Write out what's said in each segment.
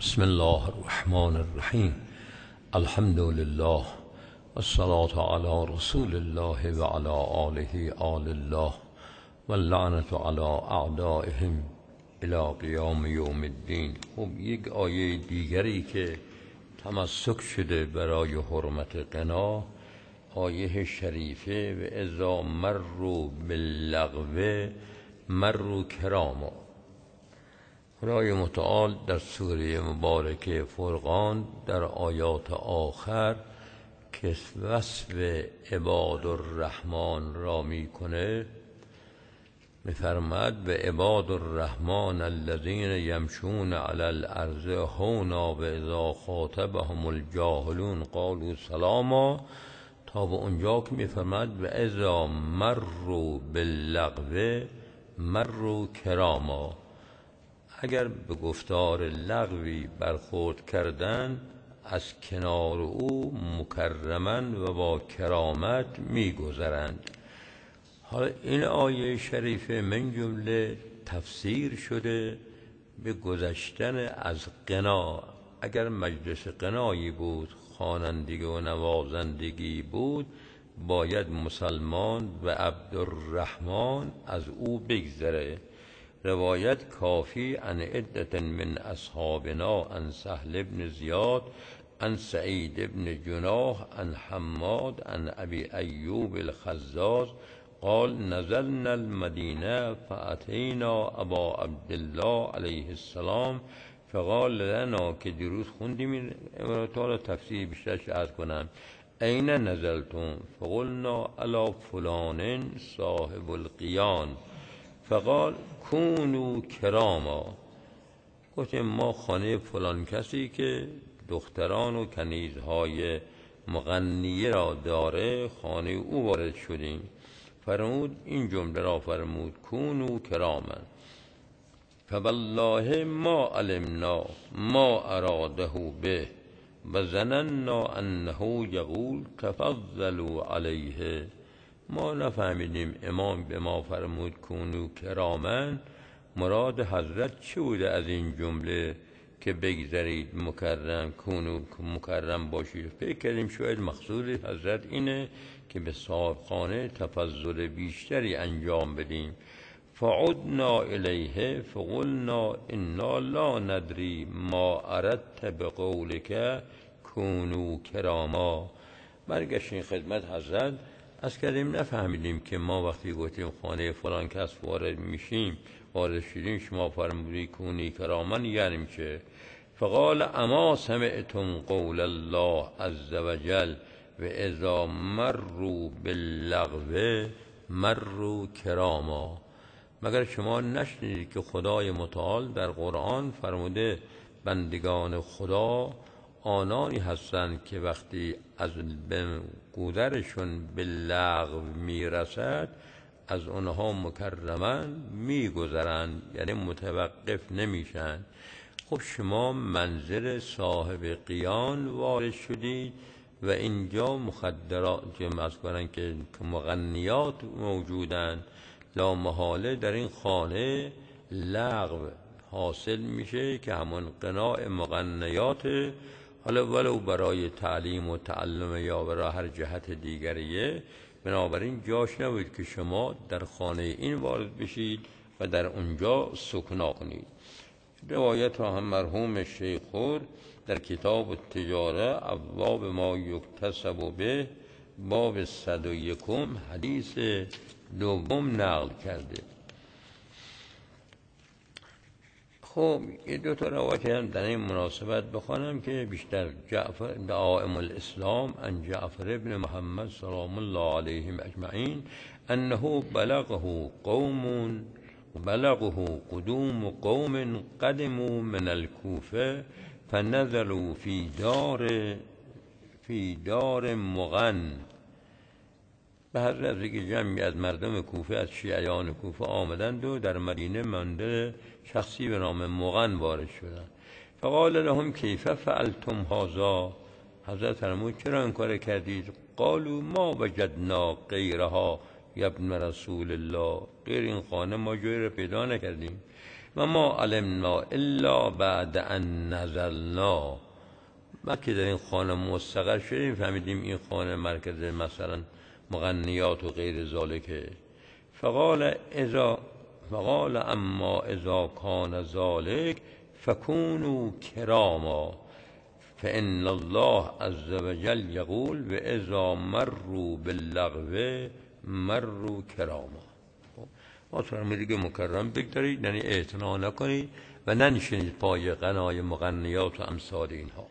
بسم الله الرحمن الرحیم. الحمد لله والصلاة علی رسول الله و علی آله آل الله واللعنة علی اعدائهم الی قیام یوم الدین. خب یک آیه دیگری که تمسک شده برای حرمت غنا، آیه شریفه و اذا مروا باللغو مروا کراما. خدای متعال در سوره مبارکه فرقان در آیات آخر که وصف عباد الرحمن را میکنه میفرماید: و عباد الرحمن الذین یمشون علی الارض هونا و اذا خاطبهم الجاهلون قالوا سلاما، تا به اونجا که میفرماید و اذا مروا باللغو مروا کراما. اگر به گفتار لغوی برخورد کردن از کنار او مکرمن و با کرامت میگذرند. حالا این آیه شریفه من جمله تفسیر شده به گذشتن از غنا. اگر مجلس غنایی بود، خوانندگی و نوازندگی بود، باید مسلمان و عبدالرحمن از او بگذره. روایت کافی عن عدة من اصحابنا عن سهل بن زیاد عن سعید بن جناح عن حماد عن ابی ایوب الخزاز قال نزلنا المدینه فاتینا ابا عبدالله علیه السلام فقال لنا، که دیروز خوندیم این عبارات را تفسیر بیشترش عرض کنم: این نزلتم؟ فقلنا علی فلان صاحب القیان فقال کونوا کراما. گفتیم ما خانه فلان کسی که دختران و کنیزهای مغنیه را داره، خانه او وارد شدیم. فرمود این جمله را فرمود: کونوا کراما فوالله ما علمنا ما اراده به و ظننا انه یقول تفضلوا علیه. ما نفهمیدیم امام به ما فرمود کونو کرامن، مراد حضرت چی بوده از این جمله که بگذارید مکرم، کونو مکرم باشید. فکر کردیم شاید مقصود حضرت اینه که به صاحب خانه تفضل بیشتری انجام بدیم. فعدنا الیه فقلنا انا لا ندری ما اردت بقولک کونو کراما. برگشتیم خدمت حضرت، از کردیم نفهمیدیم که ما وقتی گفتیم خانه فلان کس وارد شدیم شما فرمودی کونی کرامن یعنی چه؟ فقال اما سمعتم قول الله عز وجل و اذا مروا باللغو مروا کراما. مگر شما نشنیدید که خدای متعال در قرآن فرموده بندگان خدا آنانی هستند که وقتی از گذرشون به لغو میرسد از اونها مکرمن میگذرند، یعنی متوقف نمیشن. خب شما منزل صاحب قیان وارد شدید و اینجا مخدرات که مغنیات موجودند، لا محاله در این خانه لغو حاصل میشه که همون غناء مغنیات، حالا ولو برای تعلیم و تعلم یا برای هر جهت دیگریه. بنابراین جاش نبود که شما در خانه این وارد بشید و در اونجا سکنا کنید. روایت را هم مرحوم شیخ خور در کتاب التجاره ابواب ما یکتسب به باب 101 حدیث دوم نقل کرده. خب یه دو تا روایت هم در این مناسبت بخوانم که بیشتر جعفر دائم الاسلام عن جعفر ابن محمد سلام الله علیهم اجمعین انه بلغه قدوم قوم قدموا من الكوفه فنزلوا فی دار مغن. به حضرت که جمعی از مردم کوفه از شیعیان کوفه آمدند و در مدینه منزل شخصی به نام مغن وارد شدند. فقال لهم کیف فعلتم هذا؟ حضرت فرمود چرا این کار کردید؟ قالوا ما وجدنا غیرها یا ابن رسول الله، غیر این خانه ما جایی را پیدا نکردیم. و ما علمنا الا بعد ان نزلنا. ما که در این خانه مستقر شدیم فهمیدیم این خانه مرکز مثلا مغنیات و غیر ذالکه. فقال اما اذا کان ذالک فکونوا کراما فان الله عز وجل یقول و اذا مروا باللغو مروا کراما. ما فرمودید که مکرم بگذارید، یعنی اعتنا نکنید و ننشینید پای غنای مغنیات و امثال اینها.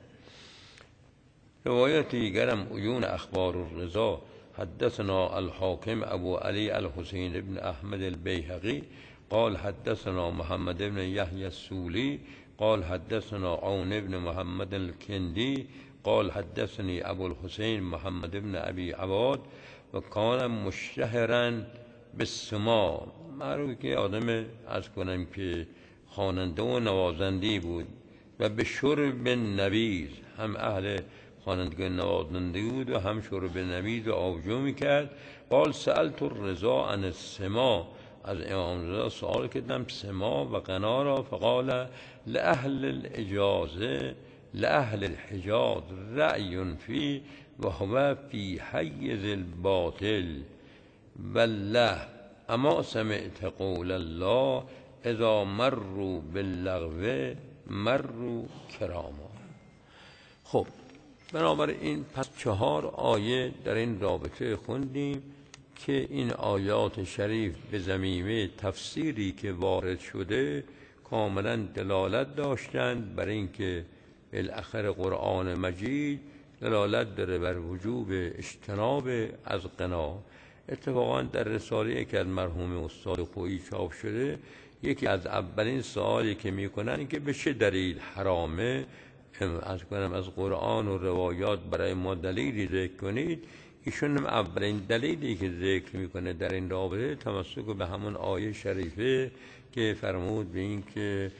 روایت دیگرم عیون اخبار الرضا حدثنا الحاکم ابو علی الحسین ابن احمد البیهقی قال حدثنا محمد بن یحیی السولی قال حدثنا عون ابن محمد الکندی قال حدثني ابو الحسین محمد بن ابی عباد و کان مشتهرا بالسماع، معروف که آدم از کنم که خواننده و نوازندی بود، و به شرب نبیذ، هم اهل خوانندگی نوازنده بود و هم شرب نبیذ و آبجو میکرد. قال سألت الرضا عن السماع، از امام رضا سوال کردم سماع و غنا را، فقال لأهل الاجازه لأهل الحجاز رأی فی و هو فی حیز الباطل والله اما سمعت قول الله اذا مروا باللغو مروا کراما. خب بنابراین پس 4 آیه در این رابطه خوندیم که این آیات شریف به ضمیمه تفسیری که وارد شده کاملا دلالت داشتند بر اینکه بالاخره قرآن مجید دلالت داره بر وجوب اجتناب از غنا. اتفاقا در رساله که از مرحوم استاد خویی چاپ شده، یکی از اولین سوالی که میکنن که به چه دلیل حرامه از قرآن و روایات برای ما دلیلی ذکر کنید. ایشون هم اولین دلیلی که ذکر میکنه در این رابطه تمسک به همون آیه شریفه که فرمود به این که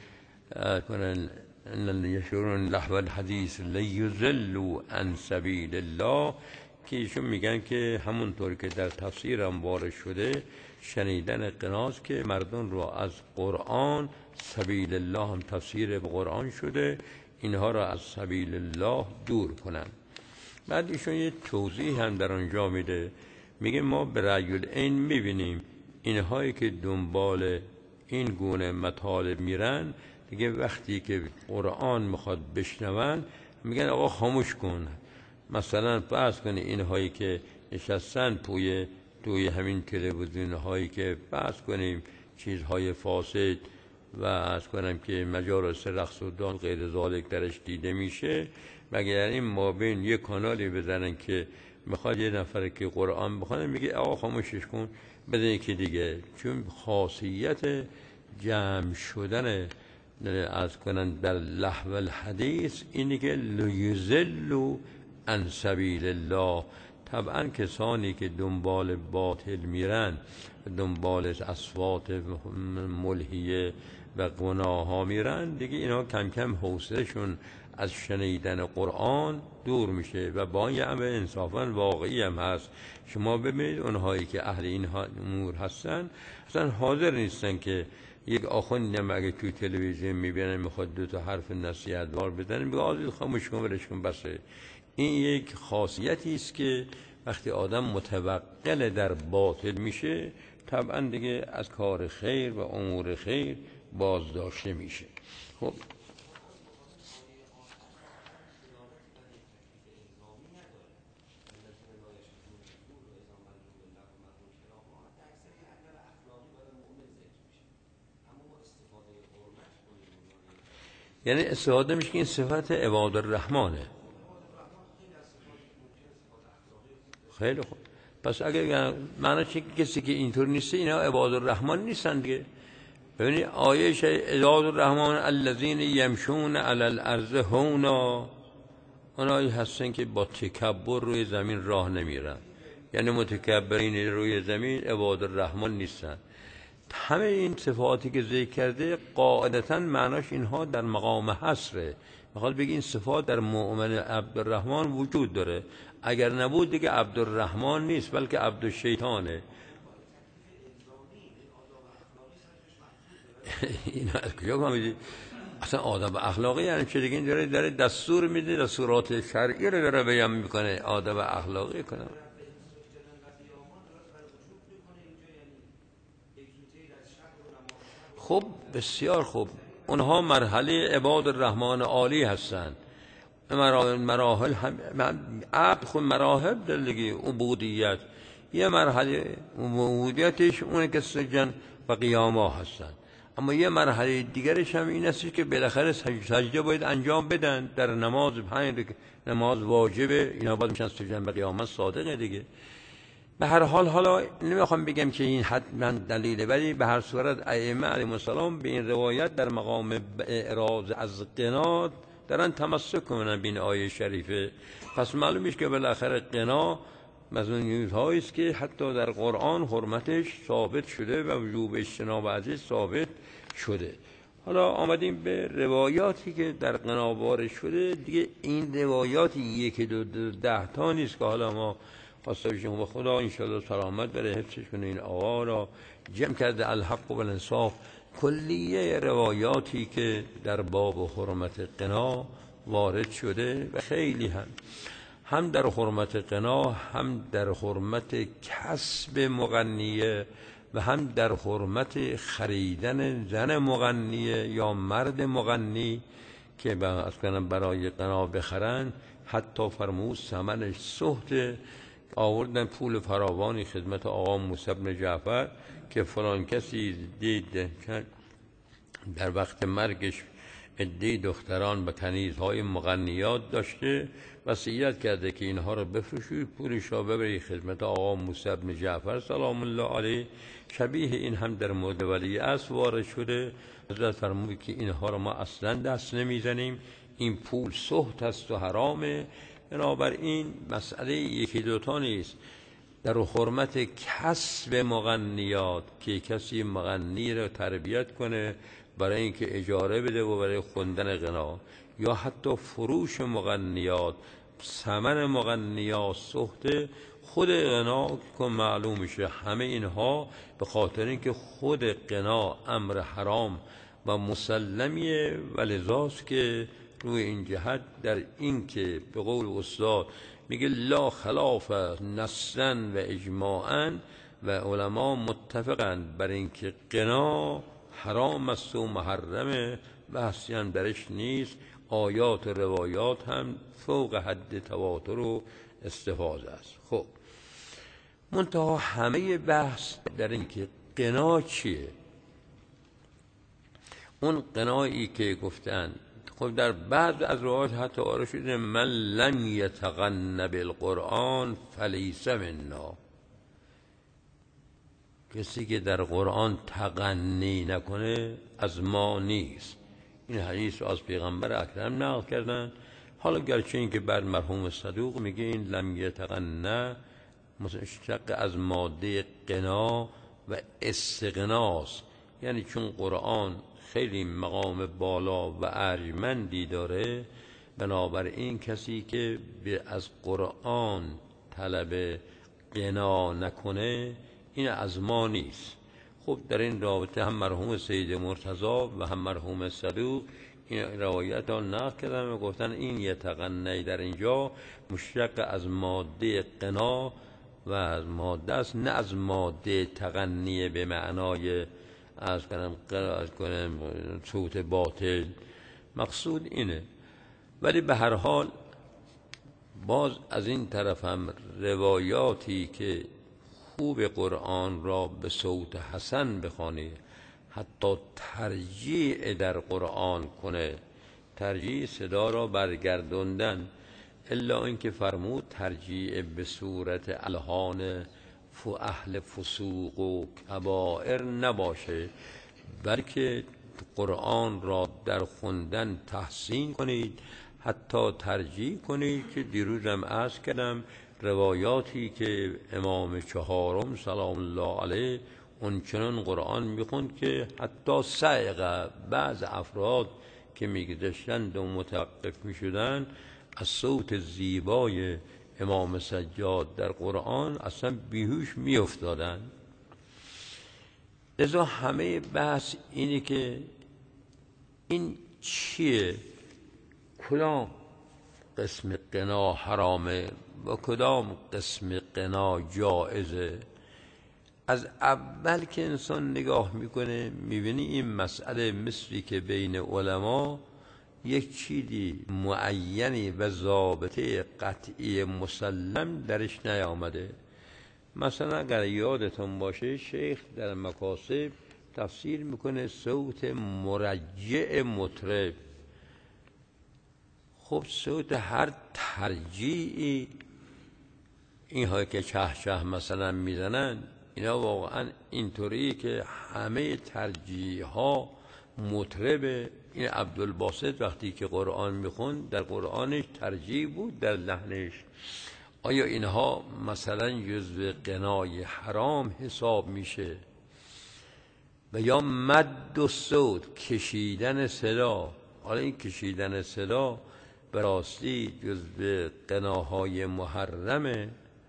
کنن ان یشعرون لهو الحدیث لیضلوا عن سبیل الله، که ایشون میگن که همونطور که در تفسیر هم وارد شده شنیدن غناست که مردم رو از قرآن، سبیل الله هم تفسیر به قرآن شده، اینها را از سبیل الله دور کنن. بعد ایشون یه توضیح هم در آنجا میده، میگه ما به رأی العین میبینیم اینهایی که دنبال این گونه مطالب میرن دیگه وقتی که قرآن میخواد بشنون میگن آقا خاموش کن. مثلا فرض کنی اینهایی که نشستن توی همین تلویزیون هایی که فرض کنیم چیزهای فاسد و از کنم که مجالس رقص و دان غیر ذالک درش دیده میشه، مگر در این مابین یک کانالی بزنن که میخواد یه نفر که قرآن بخونه میگه آقا خاموشش کن بده یکی دیگه. چون خاصیت جمع شدن از کنن در لهو الحدیث اینی که لیضلوا عن سبیل الله. طبعا کسانی که دنبال باطل میرن، دنبال اصوات ملهیه و گناه میرن، دیگه اینا کم کم حوصلهشون از شنیدن قرآن دور میشه و با این امر انصافا واقعی هم هست. شما ببینید اونهایی که اهل این امور هستن اصلا حاضر نیستن که یک آخوندی هم اگه توی تلویزیون میبینن میخواد 2 تا حرف نصیحت‌وار بزنه میگه آقا خاموش کن ولش کن بسه. این یک خاصیتی است که وقتی آدم متوقل در باطل میشه طبعا دیگه از کار خیر و امور خیر بازداشته میشه. خب یعنی استفاده میشه که این صفت عباد الرحمنه. خیلی خوب، پس اگر معنی چه کسی که اینطور نیسته اینا عباد الرحمن نیستن دیگه. ببینید آیه عباد الرحمن الذین یمشون علی الارض هونا، اونایی هستن که با تکبر روی زمین راه نمیرن، یعنی متکبرین روی زمین عباد الرحمن نیستن. همه این صفاتی که ذکر کرده قاعدتاً معناش اینها در مقام حصره، میخواد بگه این صفات در مؤمن عبدالرحمن وجود داره، اگر نبود دیگه عبدالرحمن نیست بلکه عبدالشیطانه. این از کجا فهمیدی؟ اصلا آداب اخلاقی یعنی چه دیگه؟ این داره دستور میده، دستورات شرعی رو داره بیان میکنه، آداب اخلاقی کنه. خب بسیار خوب، اونها مرحله عباد الرحمن عالی هستند. مراحل هم عبد خود مراحل دلگی عبودیت، یه مرحله عبودیتش اونه که سجن و قیاما هستند، اما یه مرحله دیگرش هم این است که بالاخره سجده باید انجام بدن در نماز 5 نماز واجبه، اینا باید میشن سجن و قیاما صادقه دیگه. به هر حال حالا نمیخوام بگم که این حتما دلیله، ولی به هر صورت ائمه علیهم السلام به این روایت در مقام اعراض از قناعت دارن تمسک کنن بین آیه شریفه. پس معلوم میشه که بالاخره قناع از اون چیزهایی است که حتی در قرآن حرمتش ثابت شده و وجوب اجتناب ازش ثابت شده. حالا آمدیم به روایاتی که در قناع وارد شده دیگه. این روایات 1 2 10 تا نیست که حالا ما خواسته باشیم و خدا انشاءالله سلامت بره حفظش کنه این آقا را جمع کرده الحق و الانصاف کلیه روایاتی که در باب حرمت قناع وارد شده و خیلی هم در حرمت قناع، هم در حرمت کسب مغنیه و هم در حرمت خریدن زن مغنیه یا مرد مغنی که برای قناع بخرن. حتی فرمود ثمنش سحت، آوردن پول فراوانی خدمت آقا موسی بن جعفر که فلان کسی دید در وقت مرگش عده دختران به کنیزهای مغنیات داشته، وصیت کرده که اینها رو بفروشید، پولش را ببرید خدمت آقا موسی بن جعفر سلام الله علیه. شبیه این هم در مورد ولیعصر وارد شده. حضرت فرمود که اینها رو ما اصلا دست نمیزنیم، این پول سحت است و حرامه. بنابراین مسئله 1 2 تا نیست. در حرمت کسب مغنیات که کسی مغنی را تربیت کنه برای اینکه اجاره بده و برای خوندن غنا، یا حتی فروش مغنیات، ثمن مغنیات سحت، خود غنا که معلوم میشه همه اینها به خاطر اینکه خود غنا امر حرام و مسلمیه. ولذاست که روی این جهت در این که به قول استاد میگه لا خلاف نصا و اجماعا و علما متفقند بر اینکه غنا حرام است و محرمه، بحثی هم درش نیست. آیات و روایات هم فوق حد تواتر و استفاضه است. خب منتها همه بحث در این که غنا چیه. اون غنایی که گفتن خب در بعض از روایات حتی آره شده من لم یتغن بالقرآن فلیس منا، کسی که در قرآن تغنی نکنه از ما نیست. این حدیث رو از پیغمبر اکرم نقل کردن. حالا گرچه این که بعد مرحوم صدوق میگه این لم یتغنی مشتق از ماده قنا و استغناست، یعنی چون قرآن خیلی مقام بالا و ارجمندی داره، بنابراین کسی که از قرآن طلب غنا نکنه این از ما نیست. خب در این رابطه هم مرحوم سید مرتضی و هم مرحوم صدوق این روایت ها نقل کردن و گفتن این یتغنی در اینجا مشتق از ماده غنا و از ماده است، نه از ماده تغنی به معنای از کنم صوت باطل. مقصود اینه. ولی به هر حال باز از این طرف هم روایاتی که خوب قرآن را به صوت حسن بخوانه، حتی ترجیع در قرآن کنه، ترجیع صدا را برگردوندن، الا اینکه فرمود ترجیع به صورت الحان اهل فسوق و کبائر نباشه، بلکه قرآن را در خوندن تحسین کنید، حتی ترجیح کنید. که دیروزم عرض کردم روایاتی که امام چهارم سلام الله علیه اونچنان قرآن میخوند که حتی سائق بعض افراد که میگذشتند و متوقف میشدند از صوت زیبای امام سجاد در قرآن اصلا بیهوش میافتادند. لذا همه بحث اینه که این چیه، کدام قسم غنا حرامه و کدام قسم غنا جائزه. از اول که انسان نگاه میکنه میبینی این مسئله مثلی که بین علما یک چیزی معینی و ضابطه قطعی مسلم درش نیامده. مثلا اگر یادتون باشه شیخ در مکاسب تفسیر میکنه صوت مرجع مطرب. خب صوت هر ترجیعی اینها که چه مثلا میزنن اینا واقعا اینطوری که همه ترجیح ها مطربه. این عبدالباسط وقتی که قرآن میخوند در قرآنش ترجیح بود در لحنش. آیا اینها مثلا جزو غنای حرام حساب میشه؟ و یا مد و صوت، کشیدن صدا. حالا این کشیدن صدا به راستی جزو غناهای محرمه.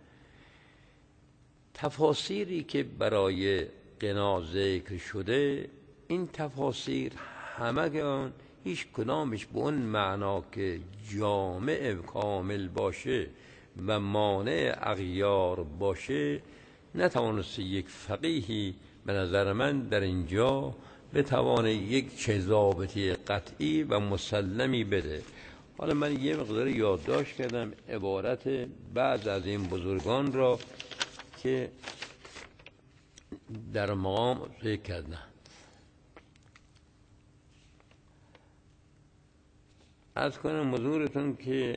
تفاسیری که برای غنا ذکر شده این تفاسیر همگان هیچ کدامش به اون معنا که جامع کامل باشه و مانع اغیار باشه نتوانست یک فقیهی به نظر من در اینجا بتوانه یک چه ضابطی قطعی و مسلمی بده. حالا من یه مقدار یادداشت کردم عبارت بعض از این بزرگان را که در مقام ذکر کردن. از کنم حضورتون که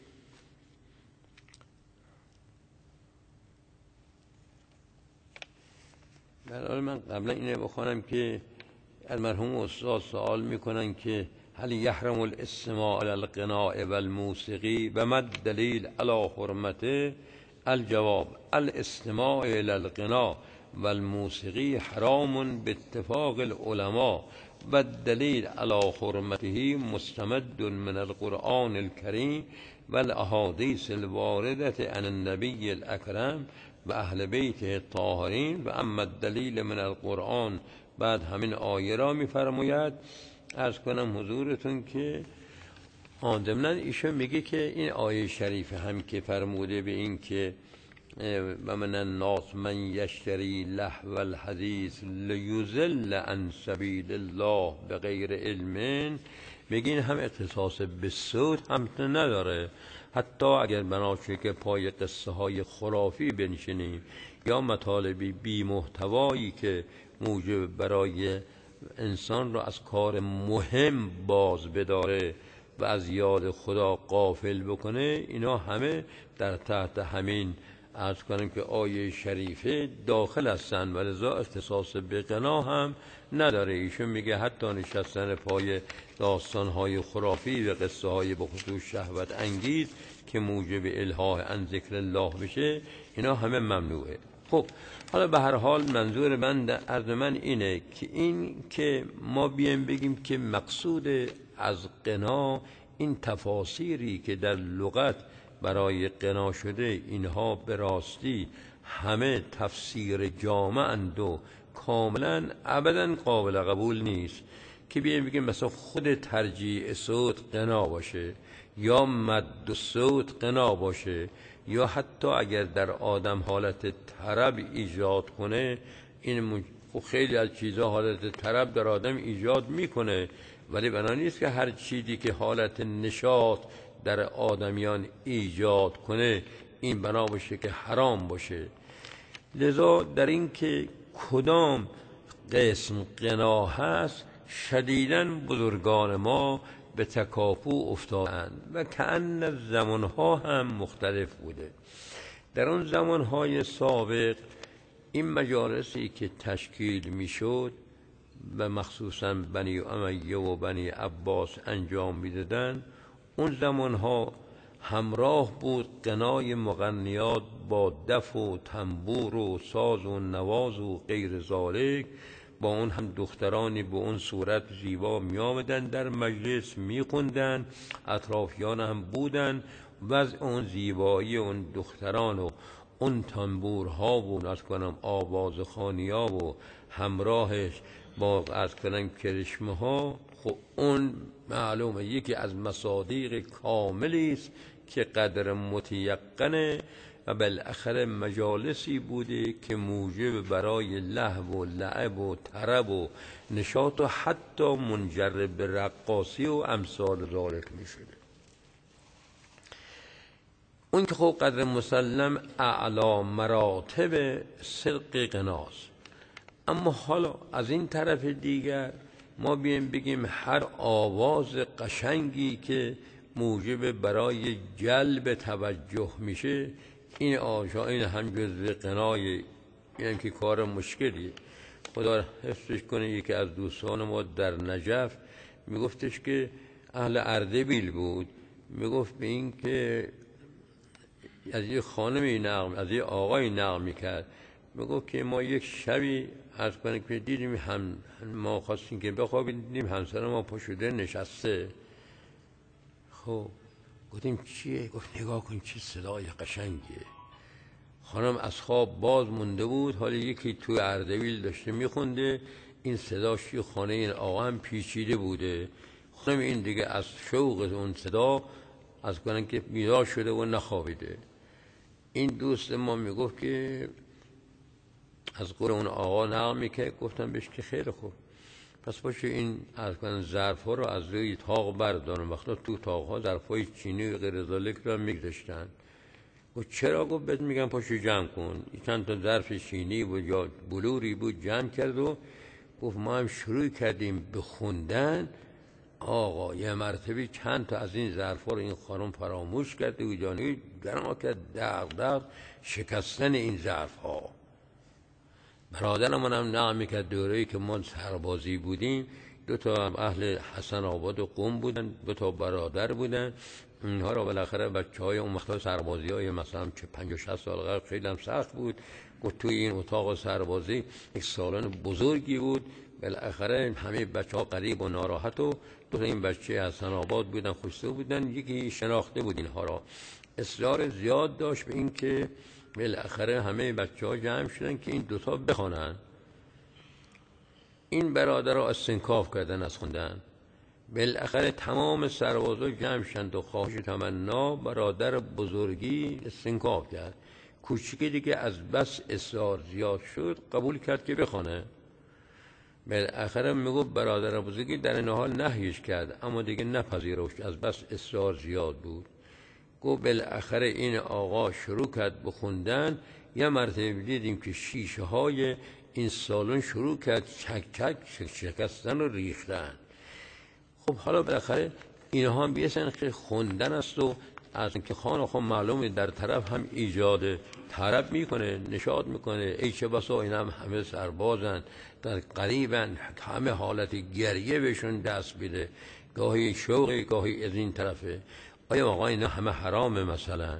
در حال من قبلا اینه بخوانم که از مرحوم استاد سوال میکنن که هل یحرم الاستماع علی الغناء والموسیقی و ما الدلیل علی حرمته؟ الجواب الاستماع الى الغناء والموسیقی حرام باتفاق العلماء و الدلیل علی حرمته مستمد من القرآن الكریم و الاحادیث الوارده عن النبی الاکرم و اهل بیته الطاهرین. و اما الدلیل من القرآن بعد همین آیه را میفرماید. عرض کنم حضورتون که ضمناً ایشون میگه که این آیه شریف هم که فرموده به این که و من الناس من یشتری لهو الحدیث لیضل عن سبیل الله بغیر علم، بگین هم اختصاص به صوت هم نداره. حتی اگر بناشه که پای قصه های خرافی بنشینیم یا مطالبی بی محتوایی که موجب برای انسان را از کار مهم باز بداره و از یاد خدا غافل بکنه، اینا همه در تحت همین عرض کنم که آیه شریفه داخل هستن و لذا اختصاص به غنا هم نداره. ایشون میگه حتی نشستن پای داستانهای خرافی و قصه های به خصوص شهوت انگیز که موجب الحاح عن ذکر الله بشه اینا همه ممنوعه. خب حالا به هر حال منظور من عرض من اینه که این که ما بیایم بگیم که مقصود از غنا این تفاسیری که در لغت برای غنا شده اینها به راستی همه تفسیر جامعند و کاملا ابدا قابل قبول نیست که بیایم بگیم مثلا خود ترجیع صوت غنا باشه یا مد صوت غنا باشه یا حتی اگر در آدم حالت طرب ایجاد کنه. این خیلی از چیزها حالت طرب در آدم ایجاد میکنه، ولی بنا نیست که هر چیزی که حالت نشاط در آدمیان ایجاد کنه این بنا باشه که حرام باشه. لذا در این که کدام قسم غنا هست شدیداً بزرگان ما به تکاپو افتادند و کأن زمانها هم مختلف بوده. در اون زمانهای سابق این مجالسی که تشکیل میشد و مخصوصاً بنی امیه و بنی عباس انجام میدادند، اون زمانها همراه بود غنای مغنیات با دف و تنبور و ساز و نواز و غیر ذالک. با اون هم دخترانی به اون صورت زیبا می آمدن در مجلس می خوندن، اطرافیان هم بودن. وضع اون زیبایی اون دختران و اون تنبورها و از کنم آوازخوانی‌ها و همراهش با از کنم کرشمه ها، خب اون معلومه یکی از مصادیق کاملی است که قدر متیقنه و بالاخره مجالسی بوده که موجب برای لهو و لعب و طرب و نشاط و حتی منجر به رقاصی و امثال ذالک می شده. اون که خب قدر مسلم اعلی مراتب صدق قناست. اما حالا از این طرف دیگر ما بیایم بگیم هر آواز قشنگی که موجب برای جلب توجه میشه، این هم جزء قنای، این که کار مشکلیه. خدا حفظش کنه. یکی از دوستان ما در نجف میگفتش که اهل اردبیل بود، میگفت به این که از یه خانمی نقم، از یه آقای نقم میکرد، میگفت که ما یک شبی عرض کنه که دیدیم ما خواستیم که بخوابیم، دیدیم همسر ما پا شده نشسته. خب گفتیم چیه؟ گفت نگاه کن چه صدای قشنگیه. خانم از خواب باز مونده بود، حالا یکی توی اردبیل داشته میخونده، این صداش خانه این آقا هم پیچیده بوده. خانم این دیگه از شوق اون صدا از کنن که بیدار شده و نخوابیده. این دوست ما میگفت که از قول اون آقا نقل میکرد. گفتم بهش که خیلی خوب، پس باشه این از کنن ظرف ها رو از روی تاق بردارن. وقتا تو تاق ها ظرف های چینی و غیر ذالک رو میگذاشتن. گفت چرا؟ گفت بهت میگم پاشو جمع کن. چند تا ظرف چینی بود یا بلوری بود، جمع کرد و گفت ما هم شروع کردیم به خوندن. آقا یه مرتبه چند تا از این ظرفا رو این خانم فراموش کرده و جانی گرما کرد دغدغ شکستن این ظرف ها. برادرمون هم نقل میکرد دوره‌ای که ما سربازی بودیم، دو تا اهل حسن آباد و قم بودن، دو تا برادر بودن. اینها را بالاخره بچهای اون وقتا سربازی های مثلا 50 60 سال قبل خیلی هم سخت بود. گفت توی این اتاق سربازی یک سالن بزرگی بود. بالاخره همه بچه‌ها غریب و ناراحت و دو تا این بچه حسن آباد بودن، خوش‌سو بودن. یکی شناخته بود اینها را، اصرار زیاد داشت به این که بالاخره همه بچه‌ها جمع شدن که این دوتا بخوانن. این برادر را استنکاف کردن از خوندن. بالاخره تمام سربازا جمع شدند و خواهش تمنا برادر بزرگی استنکاف کرد. کوچیکی دیگه از بس اصرار زیاد شد قبول کرد که بخونه. بالاخره میگفت برادر بزرگی در این حال نهیش کرد، اما دیگه نپذیرفت، از بس اصرار زیاد بود. گفت بالاخره این آقا شروع کرد بخوندن. یه مرتبه دیدیم که شیشه های این سالن شروع کرد چک چک شکستن و ریختن. خب حالا بالاخره اینها هم بیسن که خوندن است و از اینکه خان خب معلومه در طرف هم ایجاد طرب میکنه، نشاط میکنه. ای چه بسا این هم همه سربازن، در قریبن، همه حالت گریه بهشون دست بیده، گاهی شوقی گاهی از این طرفه. آیا آقا اینا همه حرامه؟ مثلا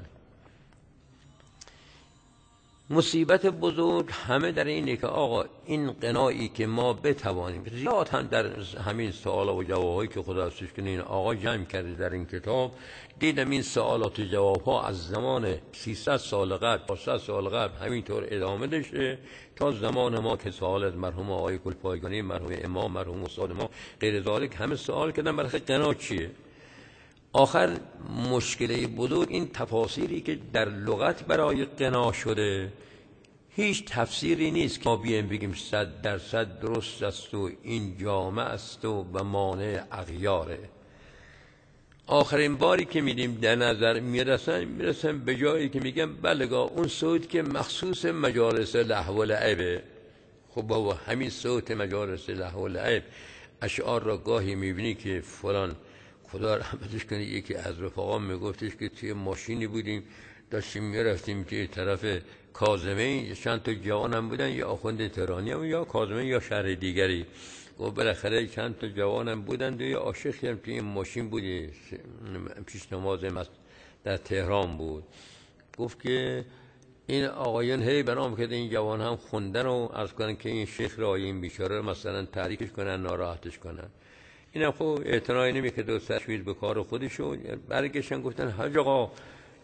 مصیبت بزرگ همه در اینه که آقا این قنایی که ما بتوانیم، زیاد هم در همین سوال و جوابهایی که خدا افسوس کنه این آقا جمع کرده در این کتاب، دیدم این سوالات و جوابها از زمان 300 سال قبل 400 سال قبل همینطور ادامه داشته تا زمان ما که سوال از مرحوم آقای گلپایگانی، مرحوم امام، مرحوم استاد ما غیر ذالک همه سوال کردن برای قنا چیه. آخر مشکل بزرگ این تفاسیری که در لغت برای قنا شده، هیچ تفسیری نیست که ما بیایم بگیم 100% درست است و این جامع است و مانع اغیاره. آخرین باری که میدیم در نظر میرسن به جایی که میگم بلگا اون صوت که مخصوص مجالس لهو و لعبه. خب بابا همین صوت مجالس لهو و لعب، اشعار را گاهی میبینی که فلان، خدا رحمتش کنه، یکی از رفقام میگفتش که توی ماشینی بودیم داشتیم میرفتیم که طرف کاظمه، چند تا جوان هم بودن، یا آخوند تهرانی هم یا کاظمه یا شهر دیگری. گفت بالاخره چند تا جوان هم بودن، یا عاشقی هم توی ماشین بودی، پیش نماز در تهران بود. گفت که این آقایان هی برام که این جوان هم خوندن و عرض کنن که این شیخ را این بیچاره مثلا تحریکش کنن، ناراحتش کنن. اینم خب اعتنایی نمی‌کرد و سرشوید به کار خودشون. برگشتن گفتن حاج آقا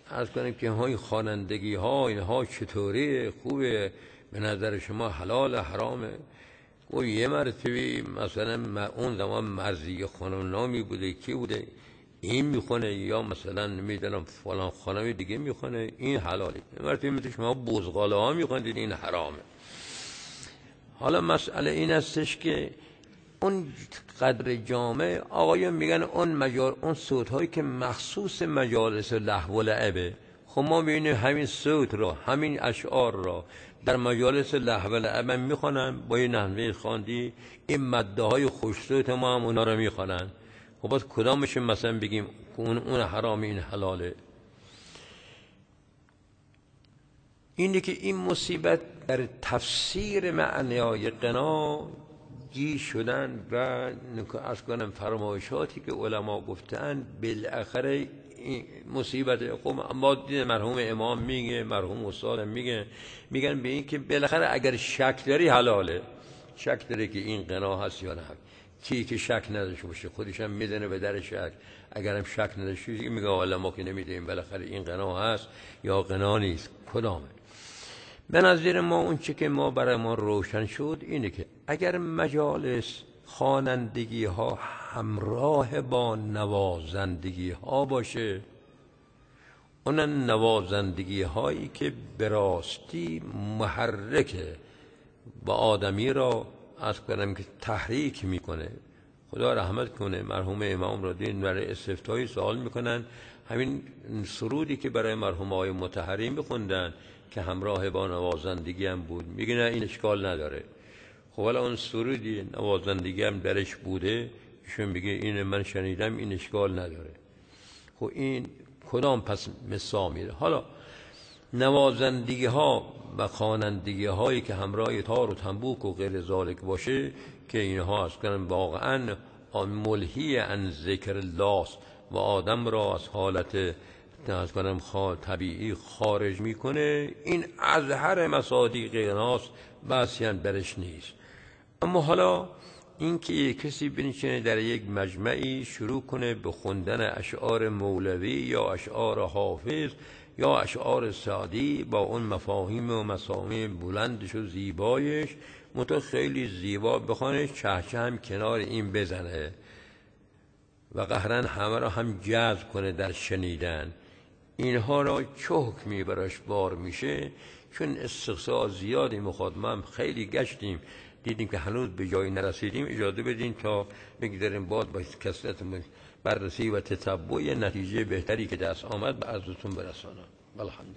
عرض کنیم که این خوانندگی ها اینها چطوری خوبه، به نظر شما حلال حرامه؟ و یه مرتبه مثلا اون زمان مرضی خانم نامی بوده، کی بوده این میخونه، یا مثلا نمیدونم فلان خانم دیگه میخونه این حلاله، یه مرتبه مثل شما بزغاله ها میخوندید این حرامه. حالا مسئله این استش که اون قدر جامعه آقایون میگن اون صوت هایی که مخصوص مجالس لهو و لعبه، خب ما ببینیم همین صوت را، همین اشعار را در مجالس لهو و لعب میخوانن با یه نحوه خواندی، این مده های خوش صوت ما هم اونا رو میخوانن. خب باز کدامش مثلا بگیم اون حرام این حلاله؟ اینه که این مصیبت در تفسیر معنای غنا گیر شدن و از کنم فرمایشاتی که علما گفتن بالاخره مصیبت. خب ما دیدیم مرحوم امام میگه، مرحوم استاد میگن به این که بالاخره اگر شک داری حلاله، شک داری که این غنا هست یا نه. کی که شک نداشته باشه خودش هم میزنه به در شک، اگرم شک نداشته میگه والا ما که نمیدونیم بالاخره این غنا هست یا غنا نیست کدامه. به نظر ما اون چه که ما برای ما روشن شد اینه که اگر مجالس خوانندگی ها همراه با نوازندگی ها باشه، اون نوازندگی هایی که به راستی محرکه با آدمی را از کنم که تحریک میکنه. خدا رحمت کنه مرحوم امام را دین برای استفتایی سوال میکنن، همین سرودی که برای مرحوم آقای مطهری میخوندن که همراه با نوازندگی هم بود، میگه نه این اشکال نداره. خب حالا اون سرودی نوازندگی هم درش بوده، ایشون میگه این من شنیدم این اشکال نداره. خب این کدام پس مثال میره؟ حالا نوازندگی ها و خوانندگی هایی که همراه تار و تنبوک و غیر ذالک باشه که اینها از کنن واقعا ملهی عن ذکر الله و آدم را از حالت از کنم طبیعی خارج میکنه، این ازهر مصادیق غناست، بحثی هم درش نیست. اما حالا این که کسی بنشینه در یک مجمعی شروع کنه به خوندن اشعار مولوی یا اشعار حافظ یا اشعار سعدی با اون مفاهیم و مسامع بلندش و زیبایش خیلی زیبا بخونه، چهچه هم کنار این بزنه و قهرن همه را هم جذب کنه در شنیدن، اینها را چه حکمی براش بار میشه؟ چون استقصا زیادی میخواد، ما خیلی گشتیم دیدیم که هنوز به جایی نرسیدیم، اجازه بدین تا بگذاریم بعد با کثرت بررسی و تتبع نتیجه بهتری که دست آمد به عرضتون برسانم. الحمدلله.